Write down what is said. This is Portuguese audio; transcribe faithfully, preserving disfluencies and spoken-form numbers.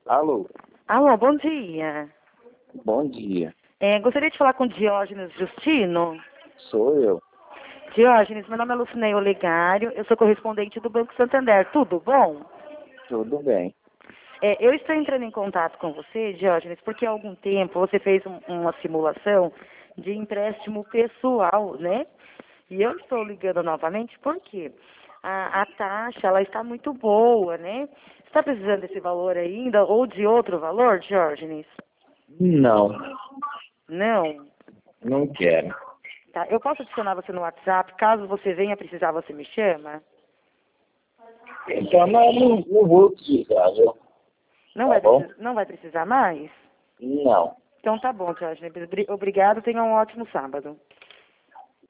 Alô, Alô, bom dia. bom dia. É, gostaria de falar com Diógenes Justino. Sou eu. Diógenes, meu nome é Lucinei Olegário, eu sou correspondente do Banco Santander. Tudo bom? Tudo bem. É, eu estou entrando em contato com você, Diógenes, porque há algum tempo você fez um- uma simulação de empréstimo pessoal, né? E eu estou ligando novamente porque a, a taxa ela está muito boa, né? Você está precisando desse valor ainda ou de outro valor, Diógenes? Não, Não. não quero. Tá, eu posso adicionar você no WhatsApp, caso você venha precisar, você me chama? Então, não, não, não vou precisar, viu? Não Tá vai, bom? precis- não vai precisar mais? Não. Então tá bom, Diógenes. Obri- Obrigado, tenha um ótimo sábado.